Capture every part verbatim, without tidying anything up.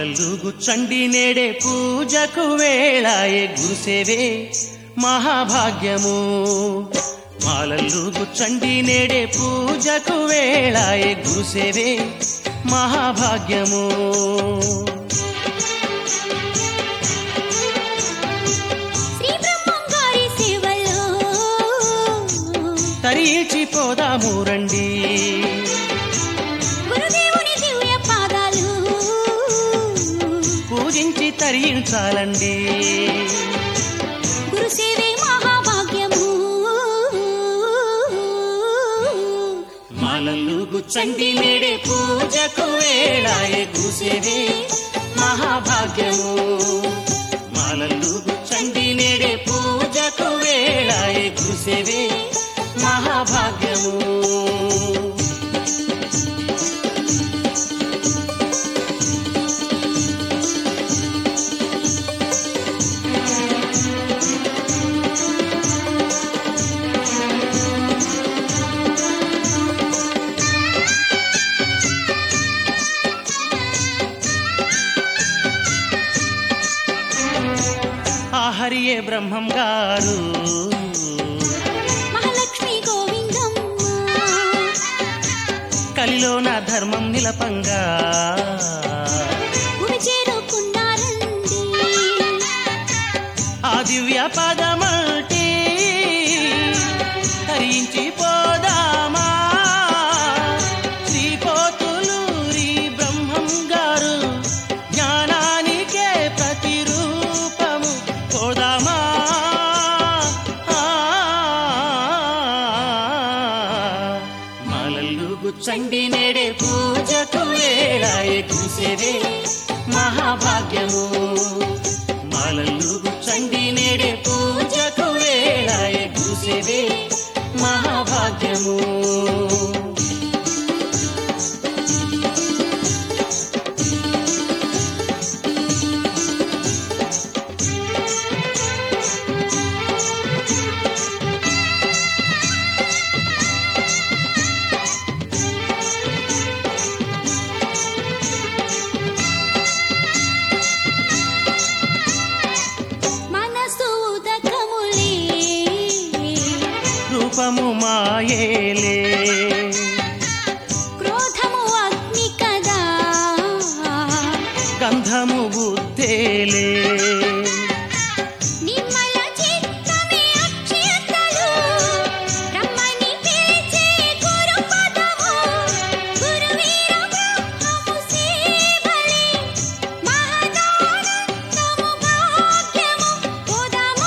మాలలు గుచ్చండి నేడే పూజకు వేళాయే గురుసేవే మహాభాగ్యము మాలలు గుచ్చండి నేడే పూజకు వేళాయే గురుసేవే మహాభాగ్యము తరించిపోదాము రండి గురుదేవుని దివ్య పాదాలు పూజించి తరించాలండి గురుసేవే మహాభాగ్యము మాలలు గుచ్చండి నేడే పూజకు వేళాయే గురుసేవే మహాభాగ్యము మాలలు గుచ్చండి నేడే పూజకు వేళాయే గురుసేవే మహాభాగ్యము ఆ హరియే బ్రహ్మం గారు కలిలో నా ధర్మం నిలపంగా ఆ దివ్య పదమల్టి తరించి పోదామా శ్రీపోతులూరి బ్రహ్మం గారు జ్ఞానానికే ప్రతిరూపము పోదామా గుచ్చండి నేడే పూజకు వేళాయే గురుసేవే మహాభాగ్యము మాలలు గుచ్చండి నేడే పూజకు వేళాయే గురుసేవే మహాభాగ్యము రూపము మాయేలే క్రోధము అగ్ని కదా గంధము బుద్ధేలే నిమ్మల చిత్తమే అక్షయతలు బ్రహ్మని పిలిచే గురు పదము గురువీర బ్రహ్మము సేవలే మహదానందము భాగ్యము పోదాము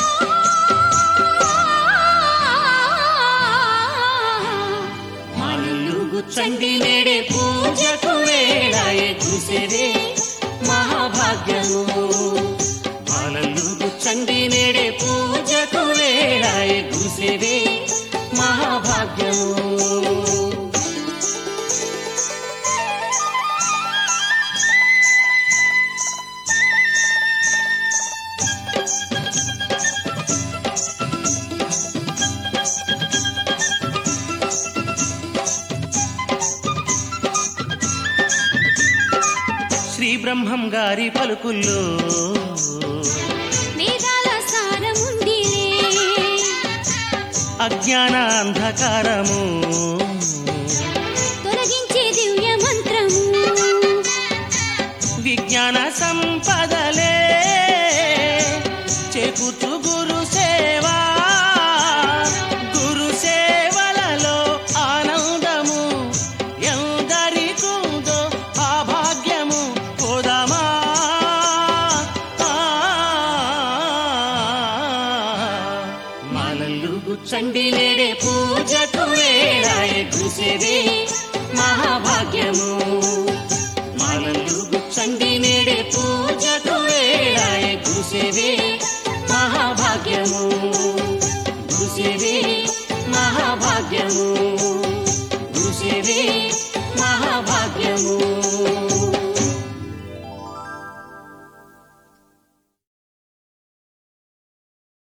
గుచ్చండి నేడే పూజకు వేళాయే గురుసేవే మహాభాగ్యము మాలలు గుచ్చండి నేడే పూజకు వేళాయే గురుసేవే మహాభాగ్యము శ్రీ బ్రహ్మం గారి పలుకుల్లో వేదాల సారముందిలే అజ్ఞాన అంధకారము తొలగించే దివ్య మంత్రము విజ్ఞాన సంపదలే చేకూర్చు గురు సేవా గురు సేవలలో ఆనందము ఎందరికుందో ఆ భాగ్యము పోదామా మాలలు గుచ్చండి నేడే పూజకు వేళాయే గురుసేవే మహాభాగ్యము మాలలు గుచ్చండి నేడే పూజకు వేళాయే గురుసేవే మహాభాగ్యము గురుసేవే మహాభాగ్యము గురుసేవే మహాభాగ్యము